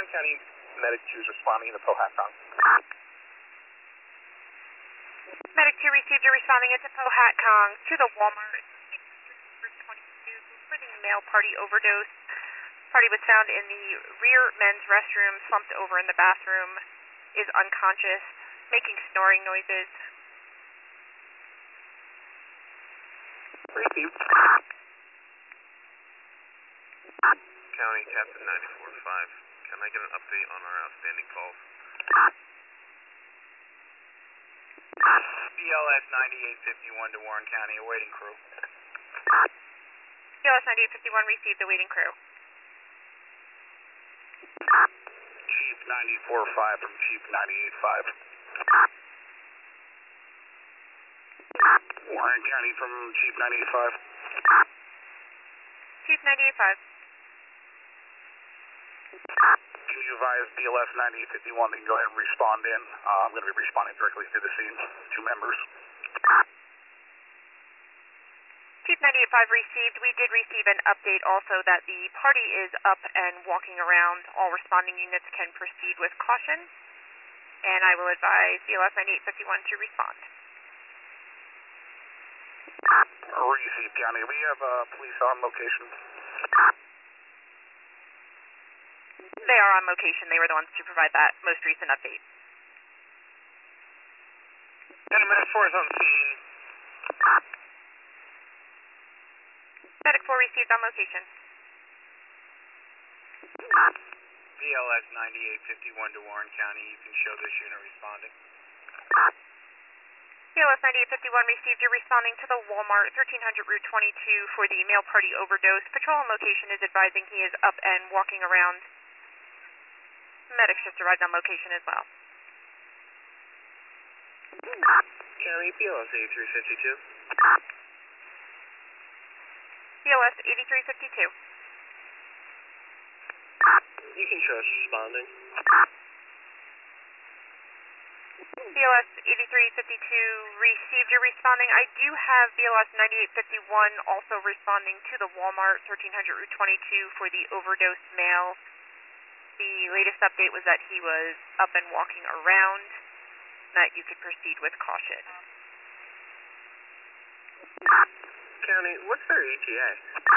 Warren County Medic 2 is responding to Powhatan. Medic 2 received, you're responding into Powhatan to the Walmart, Group 22, for the male party overdose. Party was found in the rear men's restroom, slumped over in the bathroom, is unconscious, making snoring noises. Received. County Captain 94.5. Can I get an update on our outstanding calls? BLS 9851 to Warren County, awaiting crew. BLS 9851 received, awaiting crew. Chief 94.5 from Chief 98.5. Warren County from Chief 98.5. Chief 98.5. Can you advise BLS 9851 they can go ahead and respond in? I'm going to be responding directly to the scene, 2 members. Chief 98.5 received. We did receive an update also that the party is up and walking around. All responding units can proceed with caution. And I will advise BLS 9851 to respond. Received, County. We have police on location. They are on location. They were the ones to provide that most recent update. County Medic 4 is on scene. Medic 4 received on location. BLS 9851 to Warren County. You can show this unit responding. BLS 9851 received. You're responding to the Walmart 1300 Route 22 for the male party overdose. Patrol on location is advising he is up and walking around. Medics just arrived on location as well. County BLS 8352. BLS 8352. You can show us responding. BLS 8352 received, you're responding. I do have BLS 9851 also responding to the Walmart 1300 Route 22 for the overdose male. The latest update was that he was up and walking around, that you could proceed with caution. County, what's their ETA?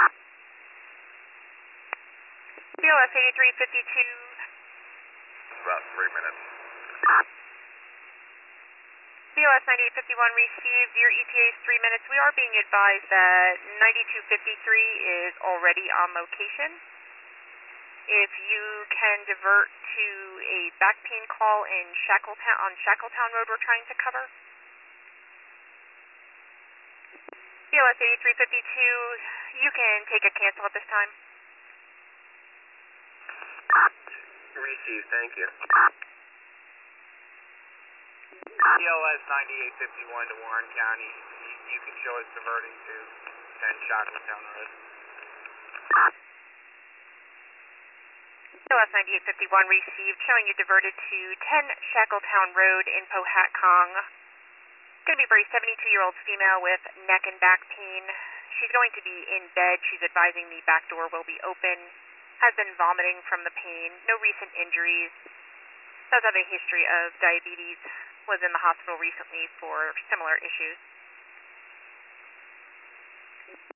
BLS 8352. About 3 minutes. BLS 9851 received, your ETA is 3 minutes. We are being advised that 9253 is already on location. If you can divert to a back pain call in Shackletown Road we're trying to cover. BLS 8352, you can take a cancel at this time. Received, thank you. BLS 9851 to Warren County. You can show us diverting to 10 Shackletown Road. BLS 9851 received, showing you diverted to 10 Shackletown Road in Powhatan. Going to be for a 72-year-old female with neck and back pain. She's going to be in bed. She's advising the back door will be open. Has been vomiting from the pain. No recent injuries. Does have a history of diabetes. Was in the hospital recently for similar issues.